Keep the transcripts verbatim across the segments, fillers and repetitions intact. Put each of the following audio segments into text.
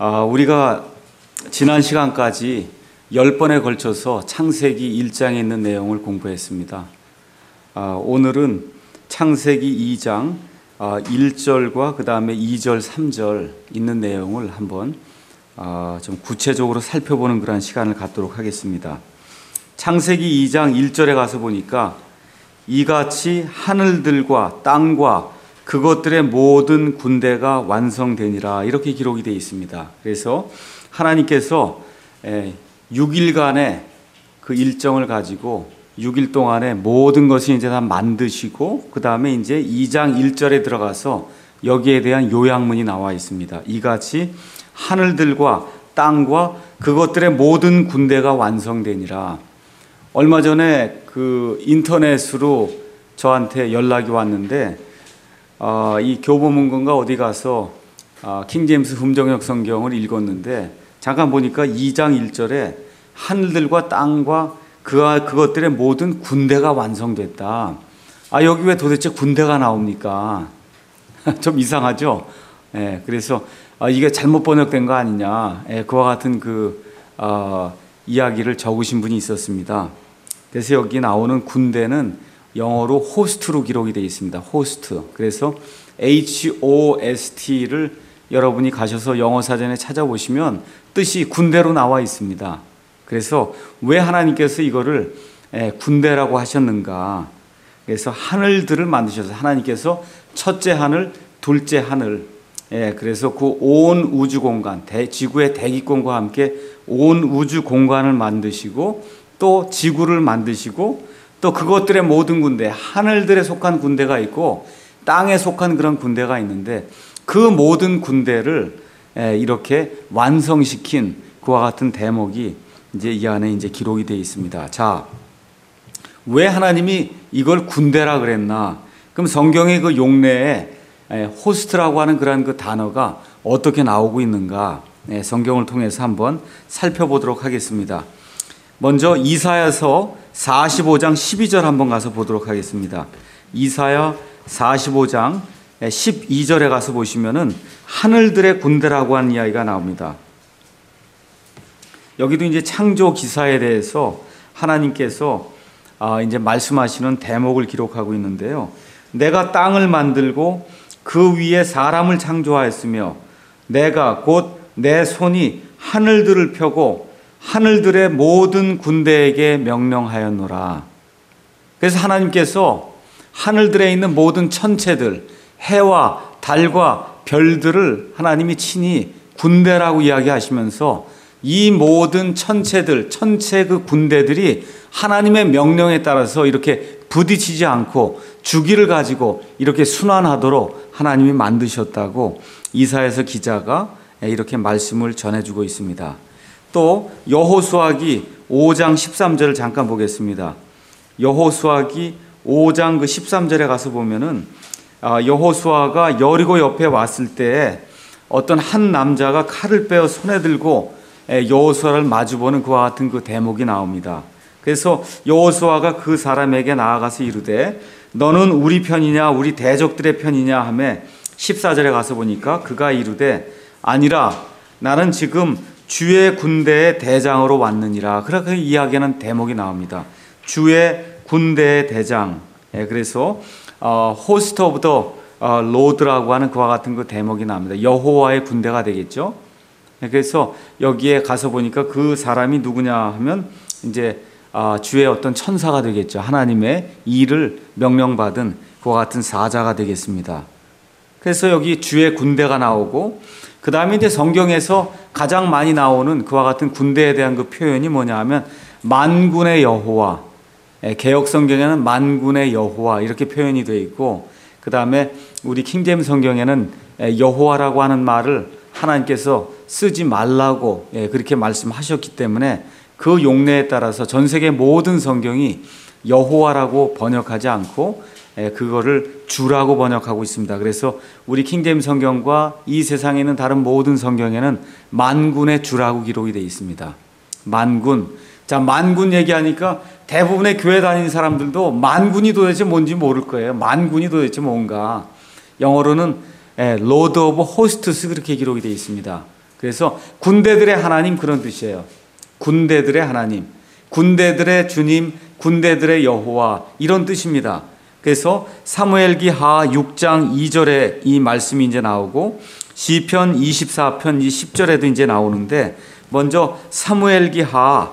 아, 우리가 지난 시간까지 열 번에 걸쳐서 창세기 일 장에 있는 내용을 공부했습니다. 아, 오늘은 창세기 이 장 아, 일 절과 그 다음에 이 절, 삼 절 있는 내용을 한번 아, 좀 구체적으로 살펴보는 그런 시간을 갖도록 하겠습니다. 창세기 이 장 일 절에 가서 보니까 이같이 하늘들과 땅과 그것들의 모든 군대가 완성되니라 이렇게 기록이 되어 있습니다. 그래서 하나님께서 육 일간의 그 일정을 가지고 육 일 동안에 모든 것을 이제 다 만드시고 그 다음에 이제 이 장 일 절에 들어가서 여기에 대한 요약문이 나와 있습니다. 이같이 하늘들과 땅과 그것들의 모든 군대가 완성되니라. 얼마 전에 그 인터넷으로 저한테 연락이 왔는데 어, 이 교보문고인가 어디 가서 어, 킹제임스 흠정역 성경을 읽었는데 잠깐 보니까 이 장 일 절에 하늘들과 땅과 그, 그것들의 모든 군대가 완성됐다. 아, 여기 왜 도대체 군대가 나옵니까? 좀 이상하죠? 예, 그래서 아, 이게 잘못 번역된 거 아니냐. 예, 그와 같은 그 어, 이야기를 적으신 분이 있었습니다. 그래서 여기 나오는 군대는 영어로 호스트로 기록이 되어 있습니다. 호스트. 그래서 에이치 오 에스 티를 여러분이 가셔서 영어 사전에 찾아보시면 뜻이 군대로 나와 있습니다. 그래서 왜 하나님께서 이거를 군대라고 하셨는가? 그래서 하늘들을 만드셔서 하나님께서 첫째 하늘, 둘째 하늘. 예, 그래서 그 온 우주 공간, 대, 지구의 대기권과 함께 온 우주 공간을 만드시고 또 지구를 만드시고 또 그것들의 모든 군대, 하늘들에 속한 군대가 있고 땅에 속한 그런 군대가 있는데 그 모든 군대를 이렇게 완성시킨 그와 같은 대목이 이제 이 안에 이제 기록이 되어 있습니다. 자, 왜 하나님이 이걸 군대라 그랬나? 그럼 성경의 그 용례에 호스트라고 하는 그런 그 단어가 어떻게 나오고 있는가? 성경을 통해서 한번 살펴보도록 하겠습니다. 먼저 이사야서 사십오 장 십이 절 한번 가서 보도록 하겠습니다. 이사야 사십오 장 십이 절에 가서 보시면은 하늘들의 군대라고 하는 이야기가 나옵니다. 여기도 이제 창조 기사에 대해서 하나님께서 이제 말씀하시는 대목을 기록하고 있는데요. 내가 땅을 만들고 그 위에 사람을 창조하였으며 내가 곧 내 손이 하늘들을 펴고 하늘들의 모든 군대에게 명령하였노라. 그래서 하나님께서 하늘들에 있는 모든 천체들, 해와 달과 별들을 하나님이 친히 군대라고 이야기하시면서 이 모든 천체들, 천체 그 군대들이 하나님의 명령에 따라서 이렇게 부딪히지 않고 주기를 가지고 이렇게 순환하도록 하나님이 만드셨다고 이사야서 기자가 이렇게 말씀을 전해주고 있습니다. 또 여호수아기 오 장 십삼 절을 잠깐 보겠습니다. 여호수아기 오 장 그 십삼 절에 가서 보면은 여호수아가 여리고 옆에 왔을 때 어떤 한 남자가 칼을 빼어 손에 들고 여호수아를 마주보는 그와 같은 그 대목이 나옵니다. 그래서 여호수아가 그 사람에게 나아가서 이르되 너는 우리 편이냐 우리 대적들의 편이냐 하며 십사 절에 가서 보니까 그가 이르되 아니라 나는 지금 주의 군대의 대장으로 왔느니라. 그렇게 이야기하는 대목이 나옵니다. 주의 군대의 대장. 예, 그래서 어, 호스트 오브 더 로드라고 하는 그와 같은 그 대목이 나옵니다. 여호와의 군대가 되겠죠. 예, 그래서 여기에 가서 보니까 그 사람이 누구냐 하면 이제 어, 주의 어떤 천사가 되겠죠. 하나님의 일을 명령받은 그와 같은 사자가 되겠습니다. 그래서 여기 주의 군대가 나오고 그 다음에 이제 성경에서 가장 많이 나오는 그와 같은 군대에 대한 그 표현이 뭐냐 하면 만군의 여호와, 개역 성경에는 만군의 여호와 이렇게 표현이 되어 있고 그 다음에 우리 킹제임스 성경에는 여호와라고 하는 말을 하나님께서 쓰지 말라고 그렇게 말씀하셨기 때문에 그 용례에 따라서 전 세계 모든 성경이 여호와라고 번역하지 않고 그거를 주라고 번역하고 있습니다. 그래서 우리 킹제임스 성경과 이 세상에 있는 다른 모든 성경에는 만군의 주라고 기록이 되어 있습니다. 만군. 자, 만군 얘기하니까 대부분의 교회 다니는 사람들도 만군이 도대체 뭔지 모를 거예요. 만군이 도대체 뭔가. 영어로는 Lord of Hosts 그렇게 기록이 되어 있습니다. 그래서 군대들의 하나님 그런 뜻이에요. 군대들의 하나님, 군대들의 주님, 군대들의 여호와 이런 뜻입니다. 그래서 사무엘기하 육 장 이 절에 이 말씀이 이제 나오고 시편 이십사 편 십 절에도 이제 나오는데 먼저 사무엘기하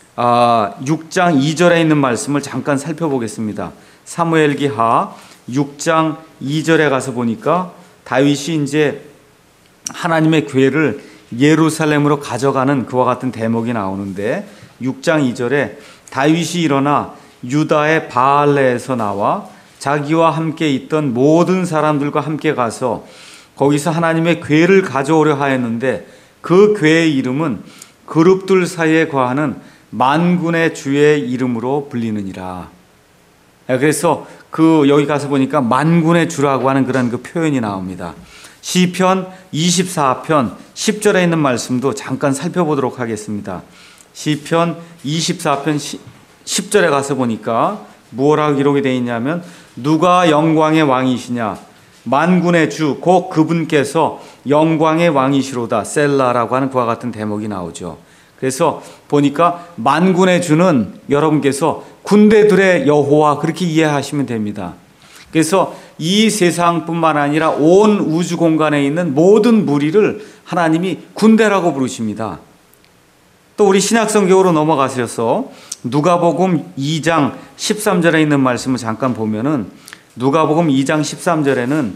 육 장 이 절에 있는 말씀을 잠깐 살펴보겠습니다. 사무엘기하 육 장 이 절에 가서 보니까 다윗이 이제 하나님의 궤를 예루살렘으로 가져가는 그와 같은 대목이 나오는데 육 장 이 절에 다윗이 일어나 유다의 바알레에서 나와 자기와 함께 있던 모든 사람들과 함께 가서 거기서 하나님의 궤를 가져오려 하였는데 그 궤의 이름은 그룹들 사이에 거하는 만군의 주의 이름으로 불리느니라. 그래서 그 여기 가서 보니까 만군의 주라고 하는 그런 그 표현이 나옵니다. 시편 이십사 편 십 절에 있는 말씀도 잠깐 살펴보도록 하겠습니다. 시편 이십사 편 십 절에 가서 보니까 무엇라고 기록이 되어 있냐면 누가 영광의 왕이시냐 만군의 주 곧 그분께서 영광의 왕이시로다 셀라라고 하는 그와 같은 대목이 나오죠. 그래서 보니까 만군의 주는 여러분께서 군대들의 여호와 그렇게 이해하시면 됩니다. 그래서 이 세상뿐만 아니라 온 우주 공간에 있는 모든 무리를 하나님이 군대라고 부르십니다. 또 우리 신약성경으로 넘어가셔서 누가복음 이 장 십삼 절에 있는 말씀을 잠깐 보면은 누가복음 이 장 십삼 절에는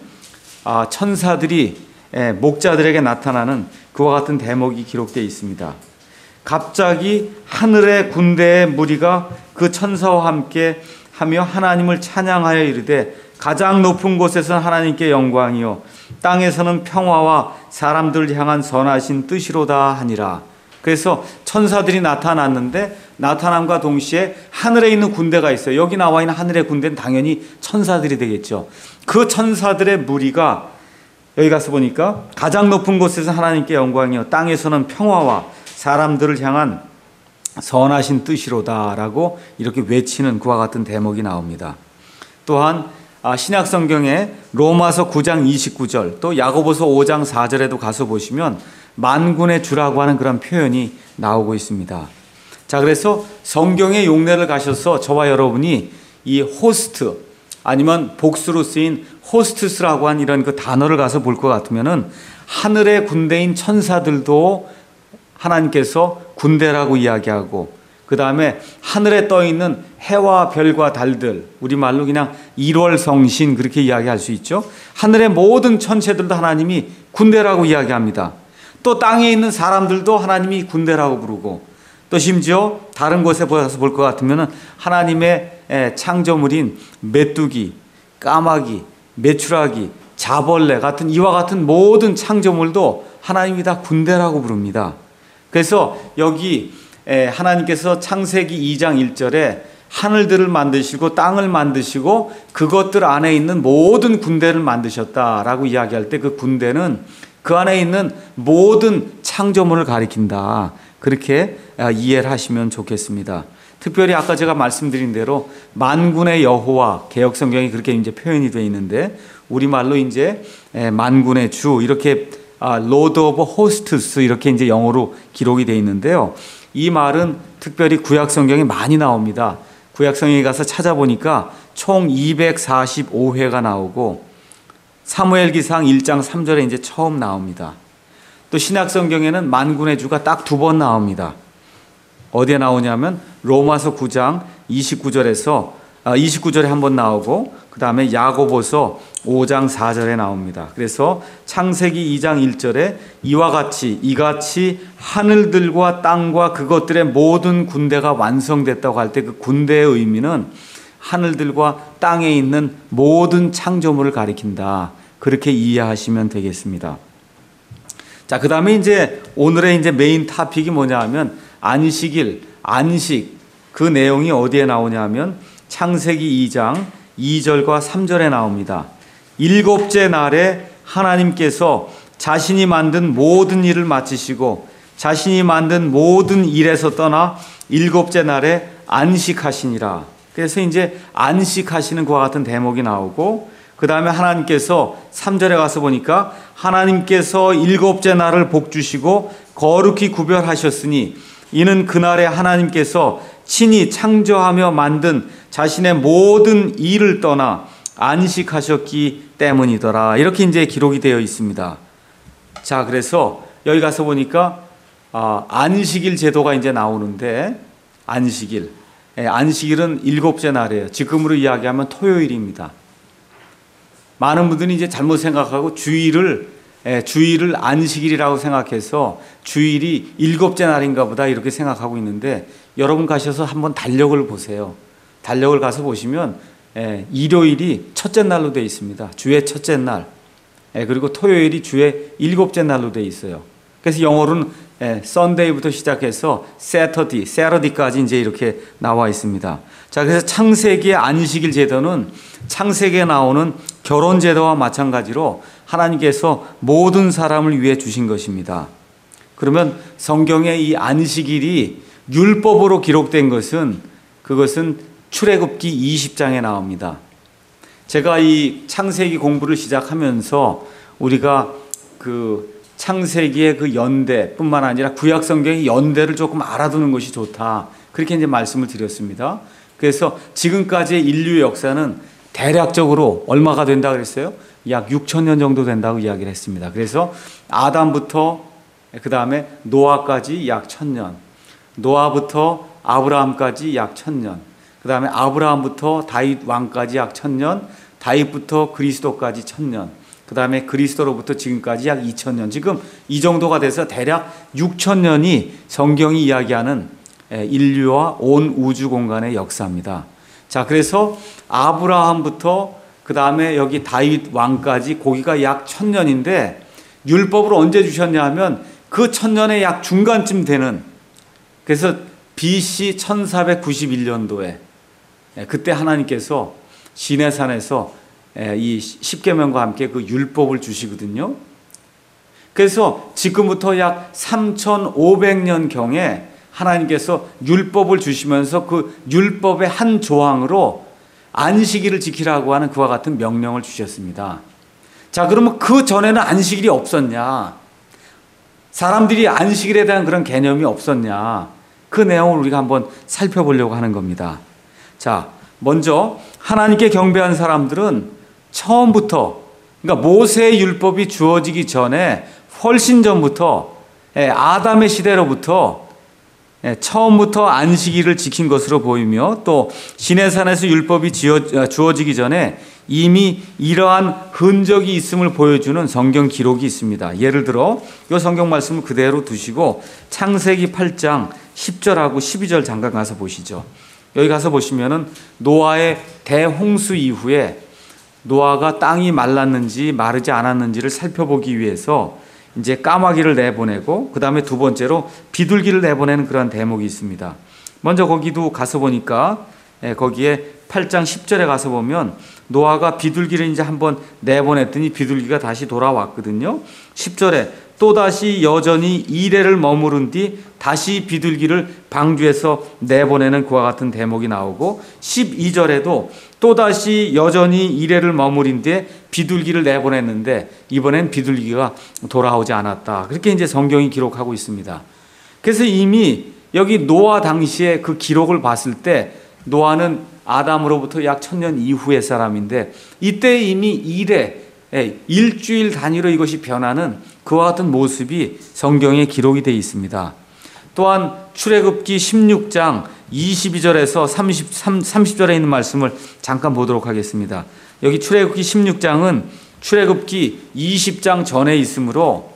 천사들이 목자들에게 나타나는 그와 같은 대목이 기록되어 있습니다. 갑자기 하늘의 군대의 무리가 그 천사와 함께 하며 하나님을 찬양하여 이르되 가장 높은 곳에서는 하나님께 영광이요 땅에서는 평화와 사람들을 향한 선하신 뜻이로다 하니라. 그래서 천사들이 나타났는데 나타남과 동시에 하늘에 있는 군대가 있어요. 여기 나와 있는 하늘의 군대는 당연히 천사들이 되겠죠. 그 천사들의 무리가 여기 가서 보니까 가장 높은 곳에서 하나님께 영광이요 땅에서는 평화와 사람들을 향한 선하신 뜻이로다라고 이렇게 외치는 그와 같은 대목이 나옵니다. 또한 신약성경에 로마서 구 장 이십구 절 또 야고보서 오 장 사 절에도 가서 보시면 만군의 주라고 하는 그런 표현이 나오고 있습니다. 자, 그래서 성경의 용례를 가셔서 저와 여러분이 이 호스트 아니면 복수로 쓰인 호스트스라고 하는 이런 그 단어를 가서 볼 것 같으면은 하늘의 군대인 천사들도 하나님께서 군대라고 이야기하고 그 다음에 하늘에 떠 있는 해와 별과 달들 우리말로 그냥 일월성신 그렇게 이야기할 수 있죠. 하늘의 모든 천체들도 하나님이 군대라고 이야기합니다. 또 땅에 있는 사람들도 하나님이 군대라고 부르고 또 심지어 다른 곳에 보여서 볼 것 같으면 하나님의 창조물인 메뚜기, 까마귀, 메추라기, 자벌레 같은 이와 같은 모든 창조물도 하나님이 다 군대라고 부릅니다. 그래서 여기 하나님께서 창세기 이 장 일 절에 하늘들을 만드시고 땅을 만드시고 그것들 안에 있는 모든 군대를 만드셨다라고 이야기할 때 그 군대는 그 안에 있는 모든 창조물을 가리킨다. 그렇게 이해를 하시면 좋겠습니다. 특별히 아까 제가 말씀드린 대로 만군의 여호와 개역성경이 그렇게 이제 표현이 되어 있는데 우리말로 이제 만군의 주 이렇게 Lord of Hosts 이렇게 이제 영어로 기록이 되어 있는데요. 이 말은 특별히 구약성경에 많이 나옵니다. 구약성경에 가서 찾아보니까 총 이백사십오 회가 나오고 사무엘기상 일 장 삼 절에 이제 처음 나옵니다. 또 신약성경에는 만군의 주가 딱 두 번 나옵니다. 어디에 나오냐면 로마서 구 장 이십구 절에서 이십구 절에 한 번 나오고 그 다음에 야고보서 오 장 사 절에 나옵니다. 그래서 창세기 이 장 일 절에 이와 같이 이같이 하늘들과 땅과 그것들의 모든 군대가 완성됐다고 할 때 그 군대의 의미는 하늘들과 땅에 있는 모든 창조물을 가리킨다. 그렇게 이해하시면 되겠습니다. 자, 그 다음에 이제 오늘의 이제 메인 토픽이 뭐냐 하면 안식일, 안식 그 내용이 어디에 나오냐 하면 창세기 이 장 이 절과 삼 절에 나옵니다. 일곱째 날에 하나님께서 자신이 만든 모든 일을 마치시고 자신이 만든 모든 일에서 떠나 일곱째 날에 안식하시니라. 그래서 이제 안식하시는 그와 같은 대목이 나오고 그 다음에 하나님께서 삼 절에 가서 보니까 하나님께서 일곱째 날을 복주시고 거룩히 구별하셨으니 이는 그날에 하나님께서 친히 창조하며 만든 자신의 모든 일을 떠나 안식하셨기 때문이더라. 이렇게 이제 기록이 되어 있습니다. 자, 그래서 여기 가서 보니까 아, 안식일 제도가 이제 나오는데 안식일, 예, 안식일은 일곱째 날이에요. 지금으로 이야기하면 토요일입니다. 많은 분들이 이제 잘못 생각하고 주일을 예, 주일을 안식일이라고 생각해서 주일이 일곱째 날인가 보다 이렇게 생각하고 있는데 여러분 가셔서 한번 달력을 보세요. 달력을 가서 보시면 예, 일요일이 첫째 날로 되어 있습니다. 주의 첫째 날. 예, 그리고 토요일이 주의 일곱째 날로 되어 있어요. 그래서 영어로는 예, Sunday부터 시작해서 Saturday, Saturday까지 이제 이렇게 나와 있습니다. 자, 그래서 창세기의 안식일 제도는 창세기에 나오는 결혼 제도와 마찬가지로 하나님께서 모든 사람을 위해 주신 것입니다. 그러면 성경의 이 안식일이 율법으로 기록된 것은 그것은 출애굽기 이십 장에 나옵니다. 제가 이 창세기 공부를 시작하면서 우리가 그 창세기의 그 연대뿐만 아니라 구약 성경의 연대를 조금 알아두는 것이 좋다. 그렇게 이제 말씀을 드렸습니다. 그래서 지금까지의 인류 역사는 대략적으로 얼마가 된다 그랬어요? 약 육천 년 정도 된다고 이야기를 했습니다. 그래서 아담부터 그 다음에 노아까지 약 천 년, 노아부터 아브라함까지 약 천 년, 그 다음에 아브라함부터 다윗 왕까지 약 천 년, 다윗부터 그리스도까지 천 년, 그 다음에 그리스도로부터 지금까지 약 이천 년. 지금 이 정도가 돼서 대략 육천 년이 성경이 이야기하는 인류와 온 우주 공간의 역사입니다. 자, 그래서 아브라함부터 그 다음에 여기 다윗 왕까지 거기가 약 천 년인데 율법을 언제 주셨냐 하면 그 천 년의 약 중간쯤 되는, 그래서 비씨 천사백구십일 년도에 그때 하나님께서 시내산에서 이 십계명과 함께 그 율법을 주시거든요. 그래서 지금부터 약 삼천오백 년경에 하나님께서 율법을 주시면서 그 율법의 한 조항으로 안식일을 지키라고 하는 그와 같은 명령을 주셨습니다. 자, 그러면 그 전에는 안식일이 없었냐? 사람들이 안식일에 대한 그런 개념이 없었냐? 그 내용을 우리가 한번 살펴보려고 하는 겁니다. 자, 먼저 하나님께 경배한 사람들은 처음부터, 그러니까 모세의 율법이 주어지기 전에 훨씬 전부터 아담의 시대로부터 처음부터 안식일을 지킨 것으로 보이며, 또 시내산에서 율법이 주어지기 전에 이미 이러한 흔적이 있음을 보여주는 성경 기록이 있습니다. 예를 들어 이 성경 말씀을 그대로 두시고 창세기 팔 장 십 절하고 십이 절 잠깐 가서 보시죠. 여기 가서 보시면은 노아의 대홍수 이후에 노아가 땅이 말랐는지 마르지 않았는지를 살펴보기 위해서 이제 까마귀를 내보내고, 그 다음에 두 번째로 비둘기를 내보내는 그런 대목이 있습니다. 먼저 거기도 가서 보니까 거기에 팔 장 십 절에 가서 보면 노아가 비둘기를 이제 한번 내보냈더니 비둘기가 다시 돌아왔거든요. 십 절에 또다시 여전히 이레를 머무른 뒤 다시 비둘기를 방주에서 내보내는 그와 같은 대목이 나오고, 십이 절에도 또다시 여전히 이레를 머무린 뒤에 비둘기를 내보냈는데 이번엔 비둘기가 돌아오지 않았다. 그렇게 이제 성경이 기록하고 있습니다. 그래서 이미 여기 노아 당시에 그 기록을 봤을 때 노아는 아담으로부터 약 천년 이후의 사람인데 이때 이미 이레, 일주일 단위로 이것이 변하는 그와 같은 모습이 성경에 기록이 되어 있습니다. 또한 출애굽기 십육 장 이십이 절에서 삼십삼, 삼십 절에 있는 말씀을 잠깐 보도록 하겠습니다. 여기 출애굽기 십육 장은 출애굽기 이십 장 전에 있으므로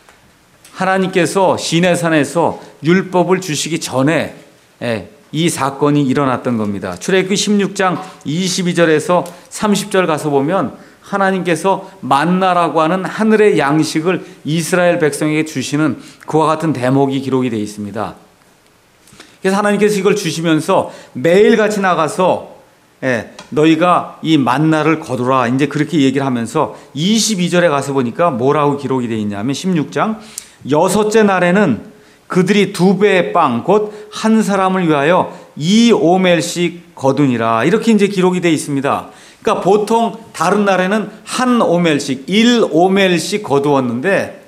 하나님께서 시내산에서 율법을 주시기 전에 이 사건이 일어났던 겁니다. 출애굽기 십육 장 이십이 절에서 삼십 절 가서 보면 하나님께서 만나라고 하는 하늘의 양식을 이스라엘 백성에게 주시는 그와 같은 대목이 기록이 되어 있습니다. 그래서 하나님께서 이걸 주시면서 매일같이 나가서 예, 너희가 이 만나를 거두라, 이제 그렇게 얘기를 하면서 이십이 절에 가서 보니까 뭐라고 기록이 되어 있냐면 십육 장 여섯째 날에는 그들이 두 배의 빵 곧 한 사람을 위하여 이 오멜씩 거두니라, 이렇게 이제 기록이 되어 있습니다. 그러니까 보통 다른 날에는 한 오멜씩, 일 오멜씩 거두었는데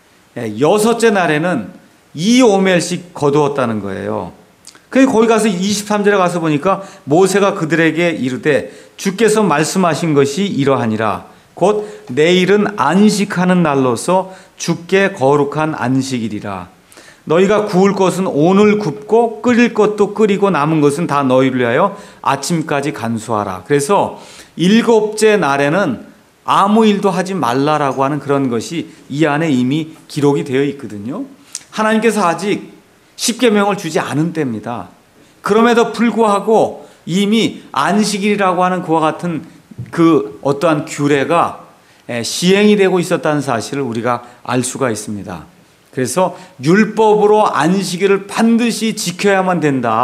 여섯째 날에는 이 오멜씩 거두었다는 거예요. 그래서 거기 가서 이십삼 절에 가서 보니까 모세가 그들에게 이르되 주께서 말씀하신 것이 이러하니라. 곧 내일은 안식하는 날로서 주께 거룩한 안식일이라. 너희가 구울 것은 오늘 굽고 끓일 것도 끓이고 남은 것은 다 너희를 위하여 아침까지 간수하라. 그래서 일곱째 날에는 아무 일도 하지 말라라고 하는 그런 것이 이 안에 이미 기록이 되어 있거든요. 하나님께서 아직 십계명을 주지 않은 때입니다. 그럼에도 불구하고 이미 안식일이라고 하는 그와 같은 그 어떠한 규례가 시행이 되고 있었다는 사실을 우리가 알 수가 있습니다. 그래서 율법으로 안식일을 반드시 지켜야만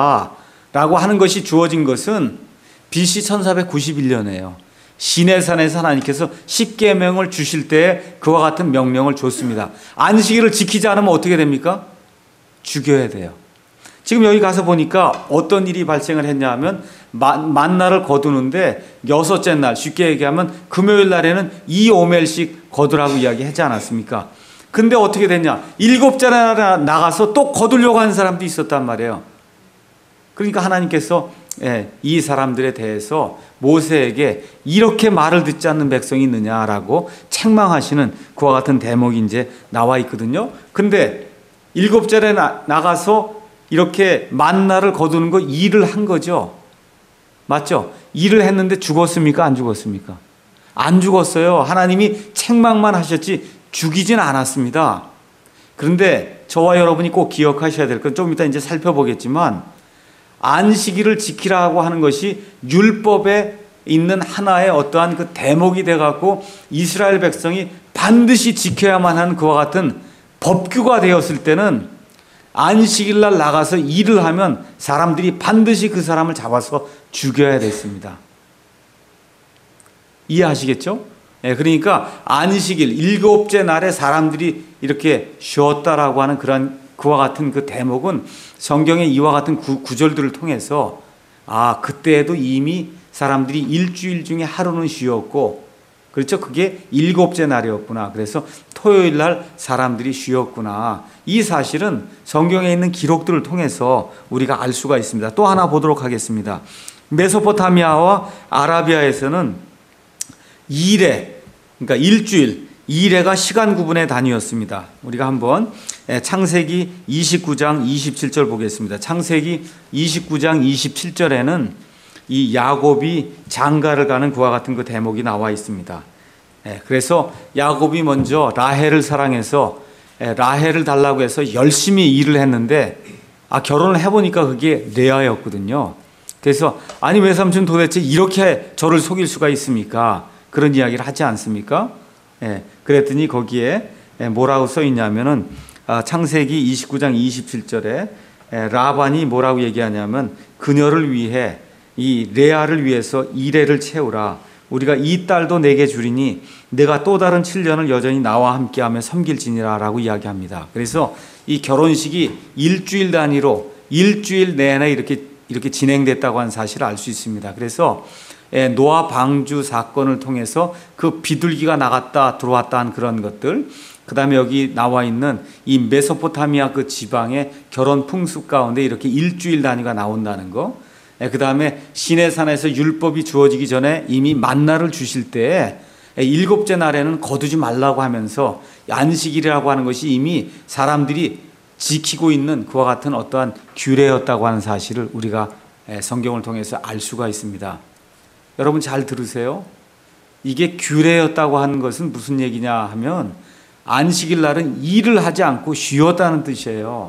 된다라고 하는 것이 주어진 것은 비씨 천사백구십일 년이에요. 시내산에서 하나님께서 십계명을 주실 때 그와 같은 명령을 줬습니다. 안식일을 지키지 않으면 어떻게 됩니까? 죽여야 돼요. 지금 여기 가서 보니까 어떤 일이 발생을 했냐 하면 만나를 거두는데 여섯째 날, 쉽게 얘기하면 금요일 날에는 이 오멜씩 거두라고 이야기하지 않았습니까? 근데 어떻게 됐냐? 일곱째 날 나가서 또 거두려고 하는 사람도 있었단 말이에요. 그러니까 하나님께서 이 사람들에 대해서 모세에게 이렇게 말을 듣지 않는 백성이 있느냐라고 책망하시는 그와 같은 대목이 이제 나와 있거든요. 근데 일곱째 날에 나가서 이렇게 만나를 거두는 거 일을 한 거죠. 맞죠? 일을 했는데 죽었습니까? 안 죽었습니까? 안 죽었어요. 하나님이 책망만 하셨지 죽이진 않았습니다. 그런데 저와 여러분이 꼭 기억하셔야 될 건 좀 이따 이제 살펴보겠지만 안식일을 지키라고 하는 것이 율법에 있는 하나의 어떠한 그 대목이 돼갖고 이스라엘 백성이 반드시 지켜야만 하는 그와 같은 법규가 되었을 때는 안식일 날 나가서 일을 하면 사람들이 반드시 그 사람을 잡아서 죽여야 됐습니다. 이해하시겠죠? 네, 그러니까 안식일 일곱째 날에 사람들이 이렇게 쉬었다라고 하는 그런 그와 같은 그 대목은 성경의 이와 같은 구, 구절들을 통해서 아 그때에도 이미 사람들이 일주일 중에 하루는 쉬었고 그렇죠? 그게 일곱째 날이었구나. 그래서 토요일 날 사람들이 쉬었구나. 이 사실은 성경에 있는 기록들을 통해서 우리가 알 수가 있습니다. 또 하나 보도록 하겠습니다. 메소포타미아와 아라비아에서는 일회, 그러니까 일주일, 일회가 시간 구분의 단위였습니다. 우리가 한번 창세기 이십구 장 이십칠 절 보겠습니다. 창세기 이십구 장 이십칠 절에는 이 야곱이 장가를 가는 그와 같은 그 대목이 나와 있습니다. 그래서 야곱이 먼저 라헬을 사랑해서 라헬을 달라고 해서 열심히 일을 했는데 아 결혼을 해보니까 그게 레아였거든요. 그래서 아니 외삼촌 도대체 이렇게 저를 속일 수가 있습니까? 그런 이야기를 하지 않습니까? 그랬더니 거기에 뭐라고 써 있냐면은 창세기 이십구 장 이십칠 절에 라반이 뭐라고 얘기하냐면 그녀를 위해 이 레아를 위해서 이레를 채우라. 우리가 이 딸도 내게 주리니 내가 또 다른 칠 년을 여전히 나와 함께하며 섬길지니라 라고 이야기합니다. 그래서 이 결혼식이 일주일 단위로 일주일 내내 이렇게 이렇게 진행됐다고 하는 사실을 알 수 있습니다. 그래서 노아 방주 사건을 통해서 그 비둘기가 나갔다 들어왔다 한 그런 것들, 그 다음에 여기 나와 있는 이 메소포타미아 그 지방의 결혼 풍습 가운데 이렇게 일주일 단위가 나온다는 거, 그 다음에 시내산에서 율법이 주어지기 전에 이미 만나를 주실 때 일곱째 날에는 거두지 말라고 하면서 안식일이라고 하는 것이 이미 사람들이 지키고 있는 그와 같은 어떠한 규례였다고 하는 사실을 우리가 성경을 통해서 알 수가 있습니다. 여러분 잘 들으세요. 이게 규례였다고 하는 것은 무슨 얘기냐 하면 안식일 날은 일을 하지 않고 쉬었다는 뜻이에요.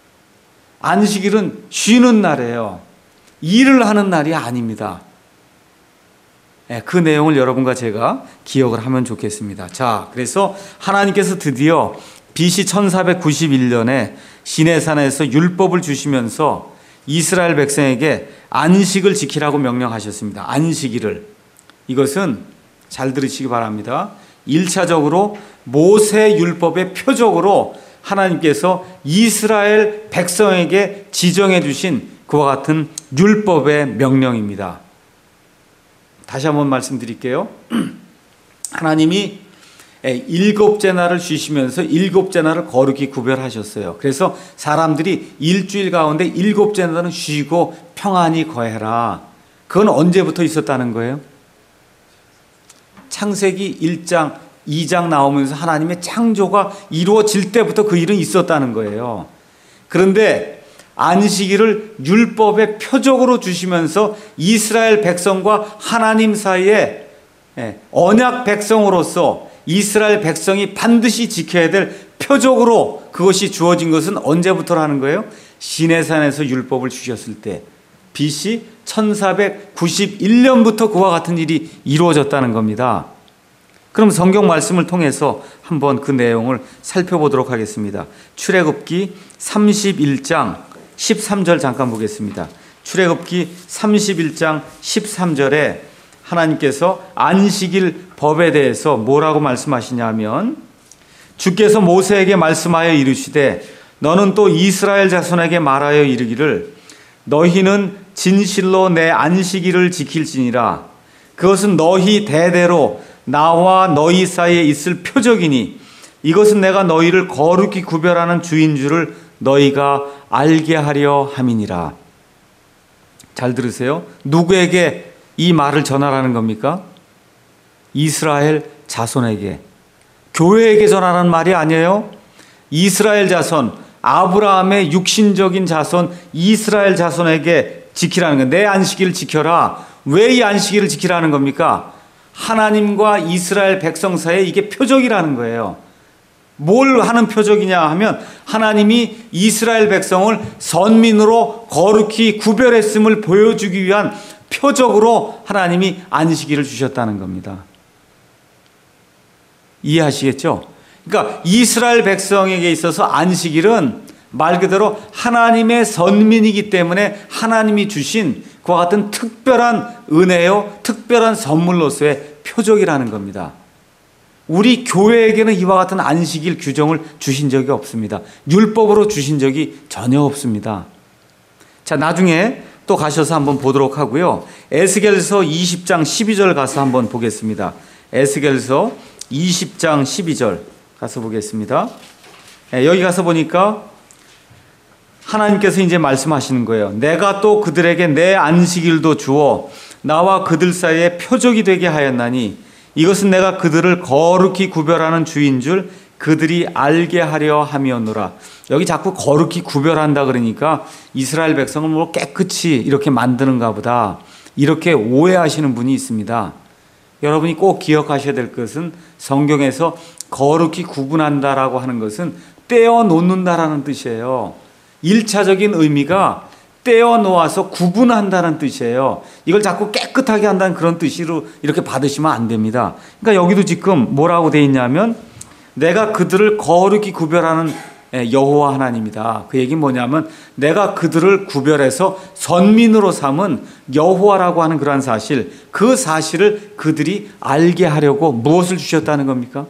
안식일은 쉬는 날이에요. 일을 하는 날이 아닙니다. 그 내용을 여러분과 제가 기억을 하면 좋겠습니다. 자, 그래서 하나님께서 드디어 비씨 천사백구십일 년에 시내산에서 율법을 주시면서 이스라엘 백성에게 안식을 지키라고 명령하셨습니다. 안식일을. 이것은 잘 들으시기 바랍니다. 일 차적으로 모세 율법의 표적으로 하나님께서 이스라엘 백성에게 지정해 주신 그와 같은 율법의 명령입니다. 다시 한번 말씀드릴게요. 하나님이 일곱째 날을 쉬시면서 일곱째 날을 거룩히 구별하셨어요. 그래서 사람들이 일주일 가운데 일곱째 날은 쉬고 평안히 거해라. 그건 언제부터 있었다는 거예요? 창세기 일 장, 이 장 나오면서 하나님의 창조가 이루어질 때부터 그 일은 있었다는 거예요. 그런데 안식일을 율법의 표적으로 주시면서 이스라엘 백성과 하나님 사이에 언약 백성으로서 이스라엘 백성이 반드시 지켜야 될 표적으로 그것이 주어진 것은 언제부터라는 거예요? 시내산에서 율법을 주셨을 때 비씨 천사백구십일 년부터 그와 같은 일이 이루어졌다는 겁니다. 그럼 성경 말씀을 통해서 한번 그 내용을 살펴보도록 하겠습니다. 출애굽기 삼십일 장 십삼 절 잠깐 보겠습니다. 출애굽기 삼십일 장 십삼 절에 하나님께서 안식일 법에 대해서 뭐라고 말씀하시냐면, 주께서 모세에게 말씀하여 이르시되 너는 또 이스라엘 자손에게 말하여 이르기를 너희는 진실로 내 안식일을 지킬지니라. 그것은 너희 대대로 나와 너희 사이에 있을 표적이니 이것은 내가 너희를 거룩히 구별하는 주인 줄을 너희가 알게 하려 함이니라. 잘 들으세요. 누구에게 이 말을 전하라는 겁니까? 이스라엘 자손에게, 교회에게 전하라는 말이 아니에요. 이스라엘 자손, 아브라함의 육신적인 자손 이스라엘 자손에게 지키라는 거예요. 내 안식일을 지켜라. 왜 이 안식일을 지키라는 겁니까? 하나님과 이스라엘 백성 사이에 이게 표적이라는 거예요. 뭘 하는 표적이냐 하면 하나님이 이스라엘 백성을 선민으로 거룩히 구별했음을 보여주기 위한 표적으로 하나님이 안식일을 주셨다는 겁니다. 이해하시겠죠? 그러니까 이스라엘 백성에게 있어서 안식일은 말 그대로 하나님의 선민이기 때문에 하나님이 주신 그와 같은 특별한 은혜요, 특별한 선물로서의 표적이라는 겁니다. 우리 교회에게는 이와 같은 안식일 규정을 주신 적이 없습니다. 율법으로 주신 적이 전혀 없습니다. 자, 나중에 또 가셔서 한번 보도록 하고요. 에스겔서 이십 장 십이 절 가서 한번 보겠습니다. 에스겔서 이십 장 십이 절 가서 보겠습니다. 여기 가서 보니까 하나님께서 이제 말씀하시는 거예요. 내가 또 그들에게 내 안식일도 주어 나와 그들 사이에 표적이 되게 하였나니 이것은 내가 그들을 거룩히 구별하는 주인 줄 그들이 알게 하려 함이었노라. 여기 자꾸 거룩히 구별한다 그러니까 이스라엘 백성을 뭐 깨끗이 이렇게 만드는가 보다, 이렇게 오해하시는 분이 있습니다. 여러분이 꼭 기억하셔야 될 것은 성경에서 거룩히 구분한다라고 하는 것은 떼어놓는다라는 뜻이에요. 일차적인 의미가 떼어놓아서 구분한다는 뜻이에요. 이걸 자꾸 깨끗하게 한다는 그런 뜻으로 이렇게 받으시면 안 됩니다. 그러니까 여기도 지금 뭐라고 돼 있냐면 내가 그들을 거룩히 구별하는 여호와 하나님이다. 그 얘기는 뭐냐면 내가 그들을 구별해서 선민으로 삼은 여호와라고 하는 그러한 사실, 그 사실을 그들이 알게 하려고 무엇을 주셨다는 겁니까?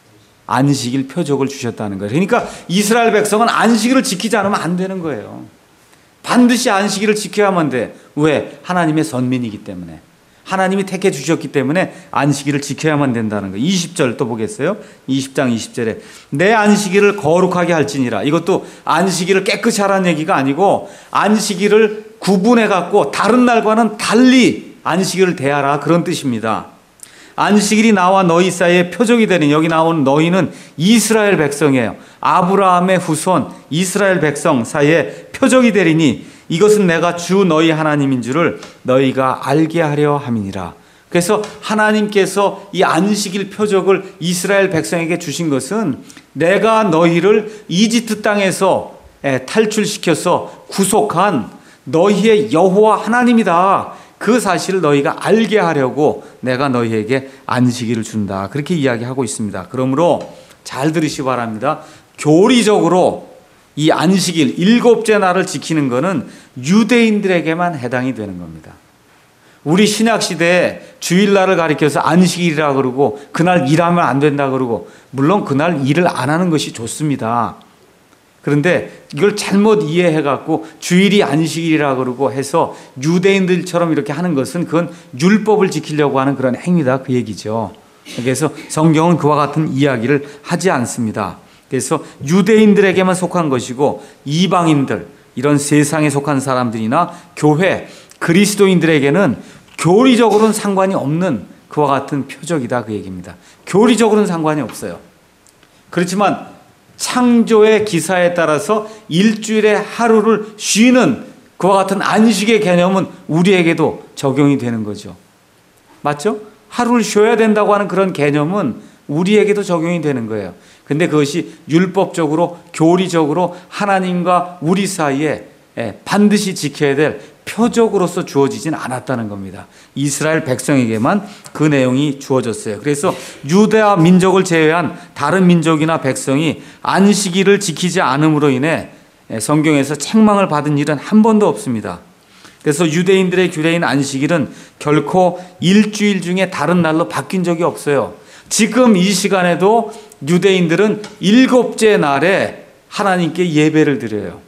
안식일 표적을 주셨다는 거예요. 그러니까 이스라엘 백성은 안식일을 지키지 않으면 안 되는 거예요. 반드시 안식일을 지켜야만 돼. 왜? 하나님의 선민이기 때문에. 하나님이 택해 주셨기 때문에 안식일을 지켜야만 된다는 거예요. 이십 절 또 보겠어요. 이십 장 이십 절에 내 안식일을 거룩하게 할지니라. 이것도 안식일을 깨끗이 하라는 얘기가 아니고 안식일을 구분해 갖고 다른 날과는 달리 안식일을 대하라, 그런 뜻입니다. 안식일이 나와 너희 사이에 표적이 되는, 여기 나오는 너희는 이스라엘 백성이에요. 아브라함의 후손 이스라엘 백성 사이에 표적이 되리니 이것은 내가 주 너희 하나님인 줄을 너희가 알게 하려 함이니라. 그래서 하나님께서 이 안식일 표적을 이스라엘 백성에게 주신 것은 내가 너희를 이집트 땅에서 탈출시켜서 구속한 너희의 여호와 하나님이다. 그 사실을 너희가 알게 하려고 내가 너희에게 안식일을 준다. 그렇게 이야기하고 있습니다. 그러므로 잘 들으시기 바랍니다. 교리적으로 이 안식일 일곱째 날을 지키는 것은 유대인들에게만 해당이 되는 겁니다. 우리 신약시대에 주일날을 가리켜서 안식일이라 그러고 그날 일하면 안 된다 그러고, 물론 그날 일을 안 하는 것이 좋습니다. 그런데 이걸 잘못 이해해갖고 주일이 안식일이라 그러고 해서 유대인들처럼 이렇게 하는 것은 그건 율법을 지키려고 하는 그런 행위다 그 얘기죠. 그래서 성경은 그와 같은 이야기를 하지 않습니다. 그래서 유대인들에게만 속한 것이고 이방인들, 이런 세상에 속한 사람들이나 교회, 그리스도인들에게는 교리적으로는 상관이 없는 그와 같은 표적이다 그 얘기입니다. 교리적으로는 상관이 없어요. 그렇지만 창조의 기사에 따라서 일주일에 하루를 쉬는 그와 같은 안식의 개념은 우리에게도 적용이 되는 거죠. 맞죠? 하루를 쉬어야 된다고 하는 그런 개념은 우리에게도 적용이 되는 거예요. 근데 그것이 율법적으로, 교리적으로 하나님과 우리 사이에 반드시 지켜야 될 표적으로서 주어지진 않았다는 겁니다. 이스라엘 백성에게만 그 내용이 주어졌어요. 그래서 유다 민족을 제외한 다른 민족이나 백성이 안식일을 지키지 않음으로 인해 성경에서 책망을 받은 일은 한 번도 없습니다. 그래서 유대인들의 규례인 안식일은 결코 일주일 중에 다른 날로 바뀐 적이 없어요. 지금 이 시간에도 유대인들은 일곱째 날에 하나님께 예배를 드려요.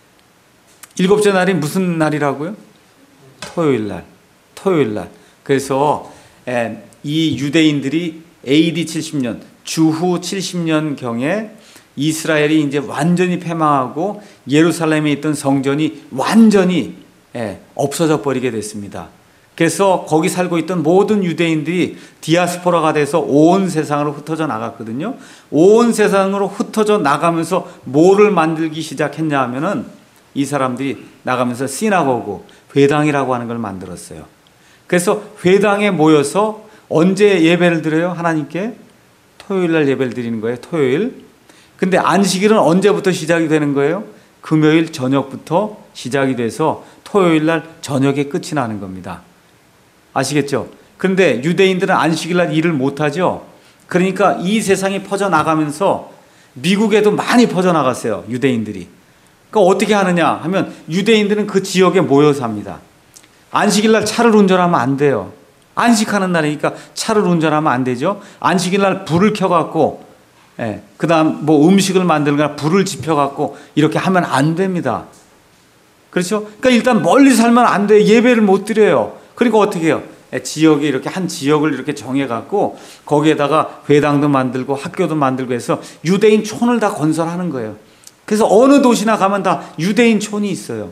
일곱째 날이 무슨 날이라고요? 토요일 날. 토요일 날. 그래서 이 유대인들이 에이디 칠십 년, 주후 칠십 년경에 이스라엘이 이제 완전히 패망하고 예루살렘에 있던 성전이 완전히 없어져 버리게 됐습니다. 그래서 거기 살고 있던 모든 유대인들이 디아스포라가 돼서 온 세상으로 흩어져 나갔거든요. 온 세상으로 흩어져 나가면서 뭐를 만들기 시작했냐 하면은 이 사람들이 나가면서 시나고그, 회당이라고 하는 걸 만들었어요. 그래서 회당에 모여서 언제 예배를 드려요? 하나님께? 토요일 날 예배를 드리는 거예요. 토요일. 근데 안식일은 언제부터 시작이 되는 거예요? 금요일 저녁부터 시작이 돼서 토요일 날 저녁에 끝이 나는 겁니다. 아시겠죠? 그런데 유대인들은 안식일 날 일을 못하죠. 그러니까 이 세상이 퍼져나가면서 미국에도 많이 퍼져나갔어요. 유대인들이. 그러니까 어떻게 하느냐 하면 유대인들은 그 지역에 모여 삽니다. 안식일 날 차를 운전하면 안 돼요. 안식하는 날이니까 차를 운전하면 안 되죠. 안식일 날 불을 켜갖고 예, 그 다음 뭐 음식을 만들거나 불을 지펴갖고 이렇게 하면 안 됩니다. 그렇죠? 그러니까 일단 멀리 살면 안 돼요. 예배를 못 드려요. 그러니까 어떻게 해요? 예, 지역에 이렇게 한 지역을 이렇게 정해갖고 거기에다가 회당도 만들고 학교도 만들고 해서 유대인 촌을 다 건설하는 거예요. 그래서 어느 도시나 가면 다 유대인 촌이 있어요.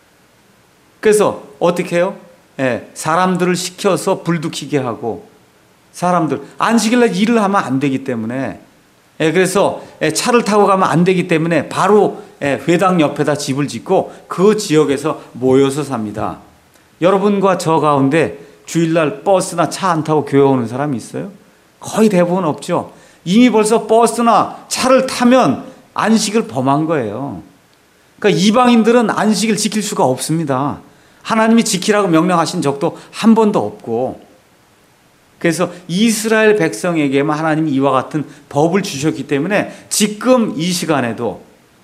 그래서 어떻게 해요? 예, 사람들을 시켜서 불도 켜게 하고 사람들 안식일날 일을 하면 안 되기 때문에 예, 그래서 예, 차를 타고 가면 안 되기 때문에 바로 예, 회당 옆에다 집을 짓고 그 지역에서 모여서 삽니다. 여러분과 저 가운데 주일날 버스나 차 안 타고 교회 오는 사람이 있어요? 거의 대부분 없죠. 이미 벌써 버스나 차를 타면 안식을 범한 거예요. 그러니까 이방인들은 안식을 지킬 수가 없습니다. 하나님이 지키라고 명령하신 적도 한 번도 없고, 그래서 이스라엘 백성에게만 하나님이 이와 같은 법을 주셨기 때문에 지금 이 시간에도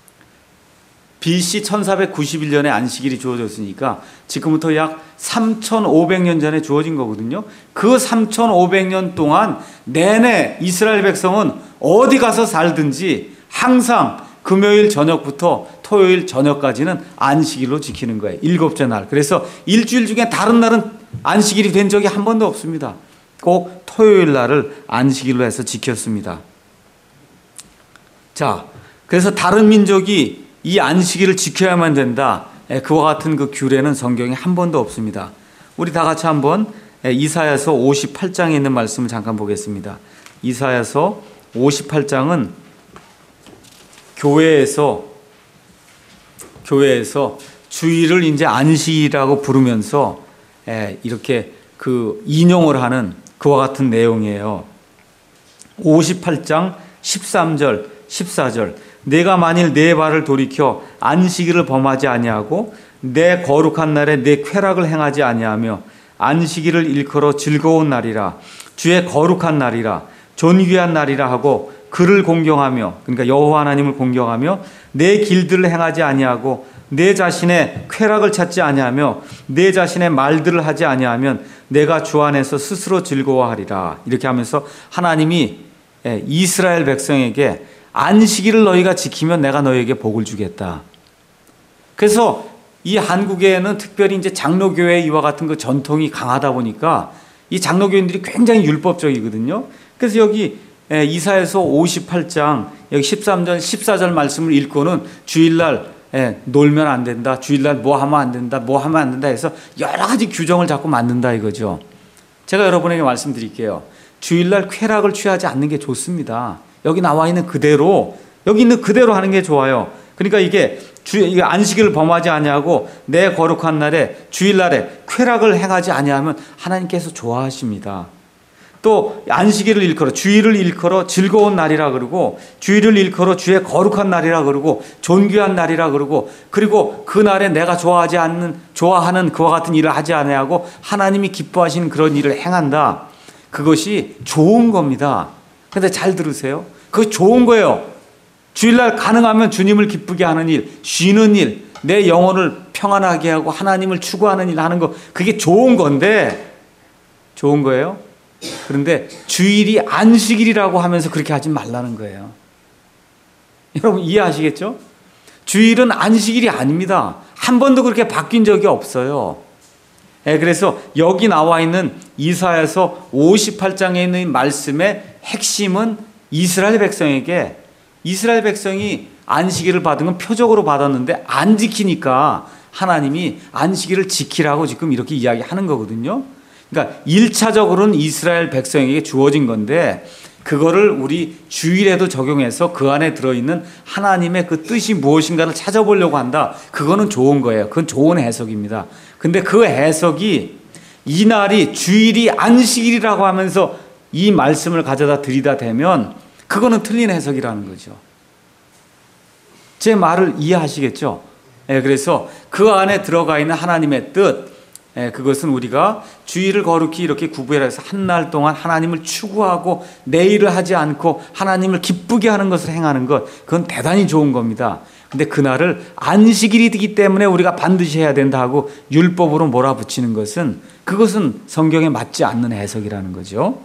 비씨 천사백구십일 년에 안식일이 주어졌으니까 지금부터 약 삼천오백 년 전에 주어진 거거든요. 그 삼천오백 년 동안 내내 이스라엘 백성은 어디 가서 살든지 항상 금요일 저녁부터 토요일 저녁까지는 안식일로 지키는 거예요. 일곱째 날. 그래서 일주일 중에 다른 날은 안식일이 된 적이 한 번도 없습니다. 꼭 토요일 날을 안식일로 해서 지켰습니다. 자, 그래서 다른 민족이 이 안식일을 지켜야만 된다, 그와 같은 그 규례는 성경에 한 번도 없습니다. 우리 다 같이 한번 이사야서 오십팔 장에 있는 말씀을 잠깐 보겠습니다. 이사야서 오십팔 장은 교회에서 교회에서 주일을 이제 안식이라고 부르면서 이렇게 그 인용을 하는 그와 같은 내용이에요. 오십팔 장 십삼 절, 십사 절. 내가 만일 내 발을 돌이켜 안식일을 범하지 아니하고 내 거룩한 날에 내 쾌락을 행하지 아니하며 안식일을 일컬어 즐거운 날이라 주의 거룩한 날이라 존귀한 날이라 하고 그를 공경하며, 그러니까 여호와 하나님을 공경하며 내 길들을 행하지 아니하고 내 자신의 쾌락을 찾지 아니하며 내 자신의 말들을 하지 아니하면 내가 주 안에서 스스로 즐거워하리라. 이렇게 하면서 하나님이 이스라엘 백성에게 안식일을 너희가 지키면 내가 너희에게 복을 주겠다. 그래서 이 한국에는 특별히 이제 장로교회 이와 같은 그 전통이 강하다 보니까 이 장로교인들이 굉장히 율법적이거든요. 그래서 여기 이사야서 오십팔 장 여기 십삼 절 십사 절 말씀을 읽고는 주일날 놀면 안 된다, 주일날 뭐 하면 안 된다, 뭐 하면 안 된다 해서 여러 가지 규정을 자꾸 만든다 이거죠. 제가 여러분에게 말씀드릴게요. 주일날 쾌락을 취하지 않는 게 좋습니다. 여기 나와 있는 그대로, 여기 있는 그대로 하는 게 좋아요. 그러니까 이게 주, 이게 안식일을 범하지 아니하고 내 거룩한 날에 주일날에 쾌락을 행하지 아니하면 하나님께서 좋아하십니다. 또 안식일을 일컬어 주일을 일컬어 즐거운 날이라 그러고 주일을 일컬어 주의 거룩한 날이라 그러고 존귀한 날이라 그러고 그리고 그 날에 내가 좋아하지 않는 좋아하는 그와 같은 일을 하지 아니하고 하나님이 기뻐하시는 그런 일을 행한다. 그것이 좋은 겁니다. 근데 잘 들으세요. 그거 좋은 거예요. 주일날 가능하면 주님을 기쁘게 하는 일, 쉬는 일, 내 영혼을 평안하게 하고 하나님을 추구하는 일 하는 거, 그게 좋은 건데, 좋은 거예요. 그런데 주일이 안식일이라고 하면서 그렇게 하지 말라는 거예요. 여러분 이해하시겠죠? 주일은 안식일이 아닙니다. 한 번도 그렇게 바뀐 적이 없어요. 네, 그래서 여기 나와 있는 이사야서 오십팔 장에 있는 말씀의 핵심은 이스라엘 백성에게, 이스라엘 백성이 안식일을 받은 건 표적으로 받았는데 안 지키니까 하나님이 안식일을 지키라고 지금 이렇게 이야기하는 거거든요. 그러니까 일 차적으로는 이스라엘 백성에게 주어진 건데 그거를 우리 주일에도 적용해서 그 안에 들어있는 하나님의 그 뜻이 무엇인가를 찾아보려고 한다. 그거는 좋은 거예요. 그건 좋은 해석입니다. 근데 그 해석이 이 날이 주일이 안식일이라고 하면서 이 말씀을 가져다 드리다 대면 그거는 틀린 해석이라는 거죠. 제 말을 이해하시겠죠? 예, 그래서 그 안에 들어가 있는 하나님의 뜻, 예, 그것은 우리가 주일을 거룩히 이렇게 구별해서 한 날 동안 하나님을 추구하고 내 일을 하지 않고 하나님을 기쁘게 하는 것을 행하는 것, 그건 대단히 좋은 겁니다. 근데 그날을 안식일이기 때문에 우리가 반드시 해야 된다 하고 율법으로 몰아붙이는 것은 그것은 성경에 맞지 않는 해석이라는 거죠.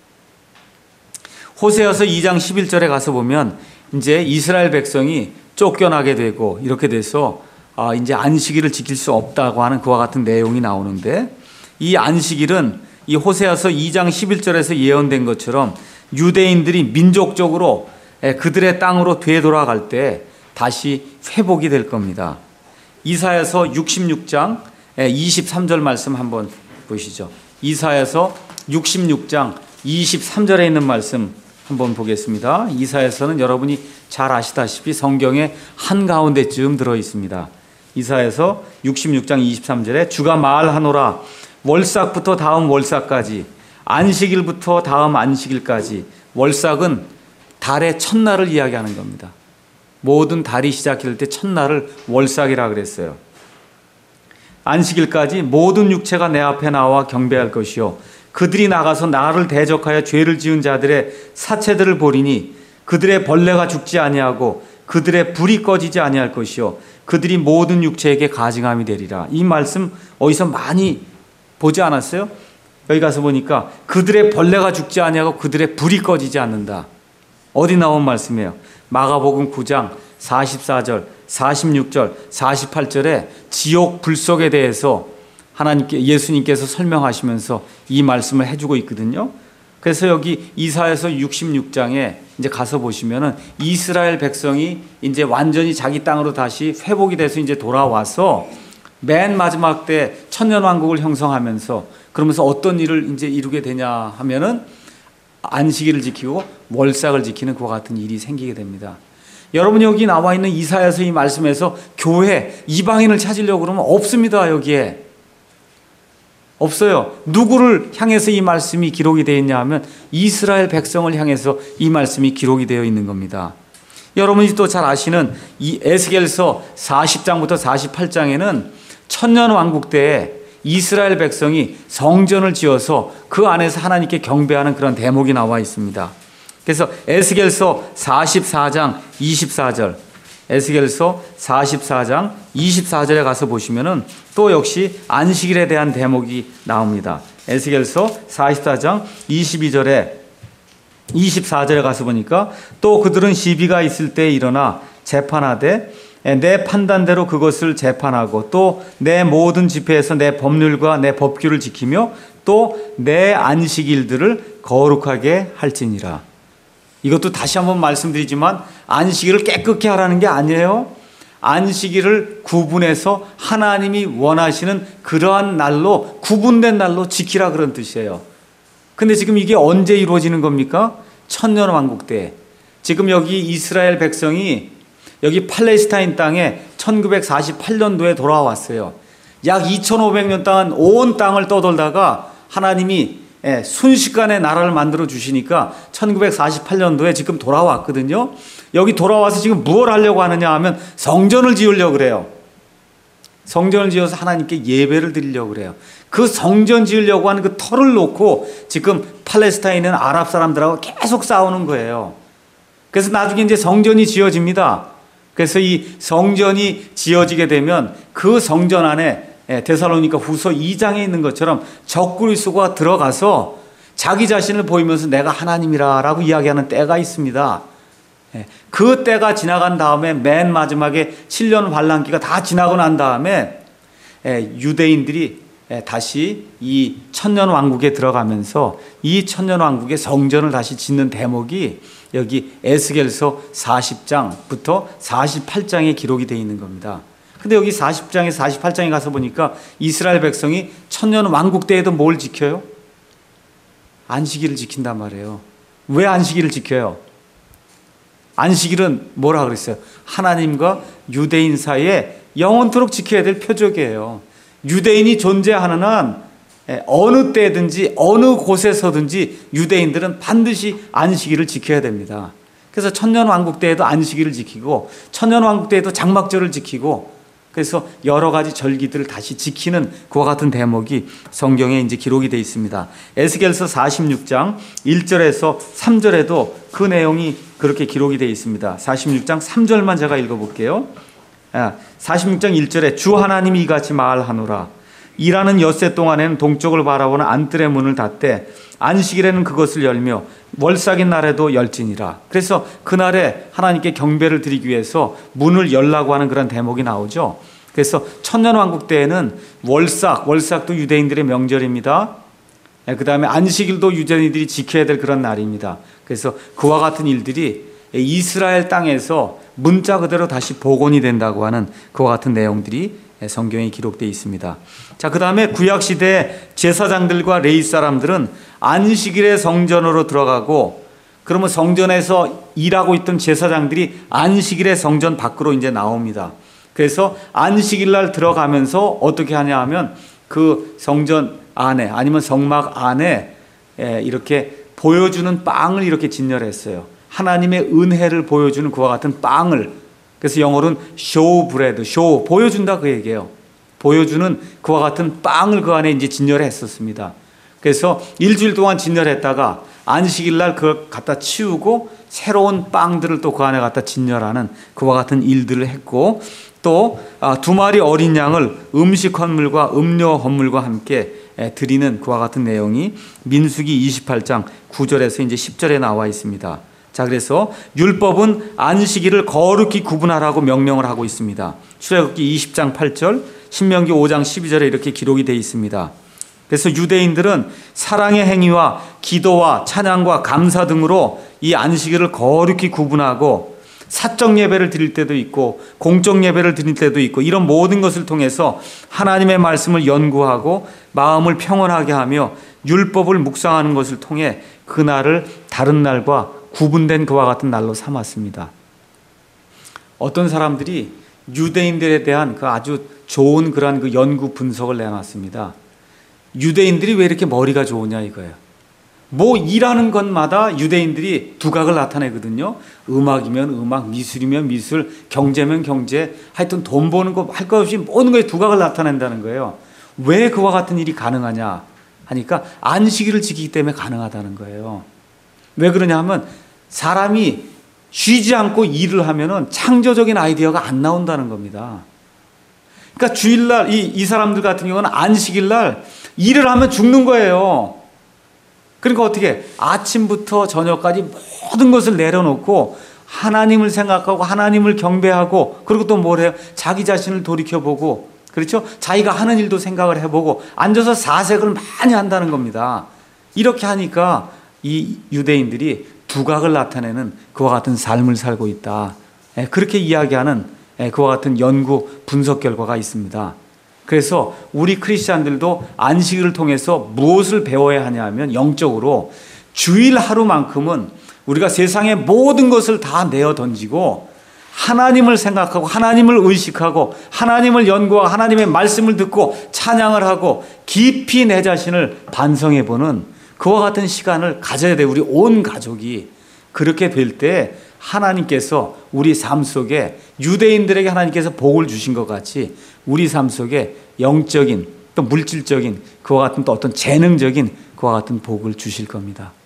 호세아서 이 장 십일 절에 가서 보면 이제 이스라엘 백성이 쫓겨나게 되고 이렇게 돼서 아, 이제 안식일을 지킬 수 없다고 하는 그와 같은 내용이 나오는데 이 안식일은 이 호세아서 이 장 십일 절에서 예언된 것처럼 유대인들이 민족적으로 그들의 땅으로 되돌아갈 때 다시 회복이 될 겁니다. 이사야서 육십육 장 이십삼 절 말씀 한번 보시죠. 이사야서 육십육 장 이십삼 절에 있는 말씀 한번 보겠습니다. 이사야서는 여러분이 잘 아시다시피 성경의 한가운데쯤 들어 있습니다. 이사야서 육십육 장 이십삼 절에 주가 말하노라 월삭부터 다음 월삭까지 안식일부터 다음 안식일까지. 월삭은 달의 첫날을 이야기하는 겁니다. 모든 달이 시작할 때 첫날을 월삭이라 그랬어요. 안식일까지 모든 육체가 내 앞에 나와 경배할 것이요 그들이 나가서 나를 대적하여 죄를 지은 자들의 사체들을 보리니 그들의 벌레가 죽지 아니하고 그들의 불이 꺼지지 아니할 것이요 그들이 모든 육체에게 가증함이 되리라. 이 말씀 어디서 많이 보지 않았어요? 여기 가서 보니까 그들의 벌레가 죽지 아니하고 그들의 불이 꺼지지 않는다. 어디 나온 말씀이에요? 마가복음 구 장 사십사 절, 사십육 절, 사십팔 절에 지옥 불속에 대해서 하나님께 예수님께서 설명하시면서 이 말씀을 해주고 있거든요. 그래서 여기 이사야서 육십육 장에 이제 가서 보시면은 이스라엘 백성이 이제 완전히 자기 땅으로 다시 회복이 돼서 이제 돌아와서 맨 마지막 때 천년 왕국을 형성하면서 그러면서 어떤 일을 이제 이루게 되냐 하면은 안식일을 지키고 월삭을 지키는 그와 같은 일이 생기게 됩니다. 여러분 여기 나와 있는 이사야서 이 말씀에서 교회 이방인을 찾으려고 그러면 없습니다. 여기에 없어요. 누구를 향해서 이 말씀이 기록이 되어 있냐 하면 이스라엘 백성을 향해서 이 말씀이 기록이 되어 있는 겁니다. 여러분이 또 잘 아시는 이 에스겔서 사십 장부터 사십팔 장에는 천년 왕국 때에 이스라엘 백성이 성전을 지어서 그 안에서 하나님께 경배하는 그런 대목이 나와 있습니다. 그래서 에스겔서 사십사 장 이십사 절, 에스겔서 사십사 장 이십사 절에 가서 보시면은 또 역시 안식일에 대한 대목이 나옵니다. 에스겔서 사십사 장 이십이 절에 이십사 절에 가서 보니까 또 그들은 시비가 있을 때 일어나 재판하되 내 판단대로 그것을 재판하고 또 내 모든 집회에서 내 법률과 내 법규를 지키며 또 내 안식일들을 거룩하게 할지니라. 이것도 다시 한번 말씀드리지만 안식일을 깨끗게 하라는 게 아니에요. 안식일을 구분해서 하나님이 원하시는 그러한 날로, 구분된 날로 지키라, 그런 뜻이에요. 근데 지금 이게 언제 이루어지는 겁니까? 천년왕국 때. 지금 여기 이스라엘 백성이 여기 팔레스타인 땅에 천구백사십팔 년도에 돌아왔어요. 약 이천오백 년 동안 온 땅을 떠돌다가 하나님이 순식간에 나라를 만들어 주시니까 천구백사십팔 년도에 지금 돌아왔거든요. 여기 돌아와서 지금 무엇을 하려고 하느냐 하면 성전을 지으려고 그래요. 성전을 지어서 하나님께 예배를 드리려고 그래요. 그 성전 지으려고 하는 그 터를 놓고 지금 팔레스타인은 아랍 사람들하고 계속 싸우는 거예요. 그래서 나중에 이제 성전이 지어집니다. 그래서 이 성전이 지어지게 되면 그 성전 안에 데살로니가 후서 이 장에 있는 것처럼 적그리스도가 들어가서 자기 자신을 보이면서 내가 하나님이라라고 이야기하는 때가 있습니다. 그 때가 지나간 다음에 맨 마지막에 칠 년 환란기가 다 지나고 난 다음에 유대인들이 다시 이 천년 왕국에 들어가면서 이 천년 왕국의 성전을 다시 짓는 대목이 여기 에스겔서 사십 장부터 사십팔 장에 기록이 되어 있는 겁니다. 근데 여기 사십 장에 사십팔 장에 가서 보니까 이스라엘 백성이 천년 왕국 때에도 뭘 지켜요? 안식일을 지킨단 말이에요. 왜 안식일을 지켜요? 안식일은 뭐라 그랬어요? 하나님과 유대인 사이에 영원토록 지켜야 될 표적이에요. 유대인이 존재하는 한 어느 때든지 어느 곳에서든지 유대인들은 반드시 안식일을 지켜야 됩니다. 그래서 천년왕국 때에도 안식일을 지키고 천년왕국 때에도 장막절을 지키고 그래서 여러 가지 절기들을 다시 지키는 그와 같은 대목이 성경에 이제 기록이 되어 있습니다. 에스겔서 사십육 장 일 절에서 삼 절에도 그 내용이 그렇게 기록이 되어 있습니다. 사십육 장 삼 절만 제가 읽어볼게요. 사십육 장 일 절에 주 하나님이 이같이 말하노라. 일하는 엿새 동안에는 동쪽을 바라보는 안뜰의 문을 닫되 안식일에는 그것을 열며 월삭인 날에도 열지니라. 그래서 그날에 하나님께 경배를 드리기 위해서 문을 열라고 하는 그런 대목이 나오죠. 그래서 천년왕국 때에는 월삭, 월삭도 유대인들의 명절입니다. 그 다음에 안식일도 유대인들이 지켜야 될 그런 날입니다. 그래서 그와 같은 일들이 이스라엘 땅에서 문자 그대로 다시 복원이 된다고 하는 그와 같은 내용들이 성경에 기록되어 있습니다. 자, 그 다음에 구약시대 제사장들과 레위 사람들은 안식일에 성전으로 들어가고 그러면 성전에서 일하고 있던 제사장들이 안식일에 성전 밖으로 이제 나옵니다. 그래서 안식일 날 들어가면서 어떻게 하냐 하면 그 성전 안에 아니면 성막 안에 이렇게 보여주는 빵을 이렇게 진열했어요. 하나님의 은혜를 보여주는 그와 같은 빵을, 그래서 영어로는 show bread, show, 보여준다 그 얘기예요. 보여주는 그와 같은 빵을 그 안에 이제 진열했었습니다. 그래서 일주일 동안 진열했다가 안식일 날 그걸 갖다 치우고 새로운 빵들을 또 그 안에 갖다 진열하는 그와 같은 일들을 했고, 또 두 마리 어린 양을 음식 헌물과 음료 헌물과 함께 드리는 그와 같은 내용이 민수기 이십팔 장 구 절에서 이제 십 절에 나와 있습니다. 자, 그래서 율법은 안식일을 거룩히 구분하라고 명령을 하고 있습니다. 출애굽기 이십 장 팔 절, 신명기 오 장 십이 절에 이렇게 기록이 되어 있습니다. 그래서 유대인들은 사랑의 행위와 기도와 찬양과 감사 등으로 이 안식일을 거룩히 구분하고 사적 예배를 드릴 때도 있고 공적 예배를 드릴 때도 있고 이런 모든 것을 통해서 하나님의 말씀을 연구하고 마음을 평온하게 하며 율법을 묵상하는 것을 통해 그날을 다른 날과 구분된 그와 같은 날로 삼았습니다. 어떤 사람들이 유대인들에 대한 그 아주 좋은 그러한 그 연구 분석을 내놨습니다. 유대인들이 왜 이렇게 머리가 좋으냐 이거예요. 뭐 일하는 것마다 유대인들이 두각을 나타내거든요. 음악이면 음악, 미술이면 미술, 경제면 경제, 하여튼 돈 버는 거 할 것 없이 모든 거에 두각을 나타낸다는 거예요. 왜 그와 같은 일이 가능하냐 하니까 안식일을 지키기 때문에 가능하다는 거예요. 왜 그러냐 하면 사람이 쉬지 않고 일을 하면은 창조적인 아이디어가 안 나온다는 겁니다. 그러니까 주일날 이, 이 사람들 같은 경우는 안식일날 일을 하면 죽는 거예요. 그러니까 어떻게 아침부터 저녁까지 모든 것을 내려놓고 하나님을 생각하고 하나님을 경배하고, 그리고 또 뭘 해요? 자기 자신을 돌이켜보고, 그렇죠? 자기가 하는 일도 생각을 해보고 앉아서 사색을 많이 한다는 겁니다. 이렇게 하니까 이 유대인들이 두각을 나타내는 그와 같은 삶을 살고 있다. 그렇게 이야기하는 그와 같은 연구 분석 결과가 있습니다. 그래서 우리 크리스찬들도 안식일을 통해서 무엇을 배워야 하냐 하면, 영적으로 주일 하루만큼은 우리가 세상의 모든 것을 다 내어 던지고 하나님을 생각하고 하나님을 의식하고 하나님을 연구하고 하나님의 말씀을 듣고 찬양을 하고 깊이 내 자신을 반성해보는 그와 같은 시간을 가져야 돼요. 우리 온 가족이. 그렇게 될 때 하나님께서 우리 삶 속에, 유대인들에게 하나님께서 복을 주신 것 같이 우리 삶 속에 영적인 또 물질적인 그와 같은 또 어떤 재능적인 그와 같은 복을 주실 겁니다.